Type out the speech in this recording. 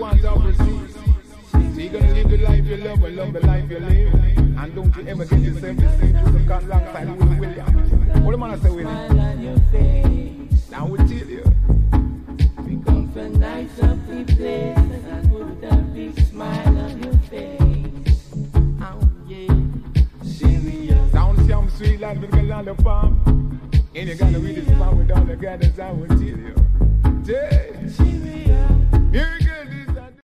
want to proceed. So you're gonna live the life you love and love the life you live. And don't you ever get yourself deceived with some kind alongside Willie Williams. What am I say, Willie? Now we'll tell you. We come for nights of the place and I put a big smile on your face. Oh yeah, serious. Sound some sweet like the land of palm. And you gotta read this palm with all the guidance I will tell you. Yeah. Serious.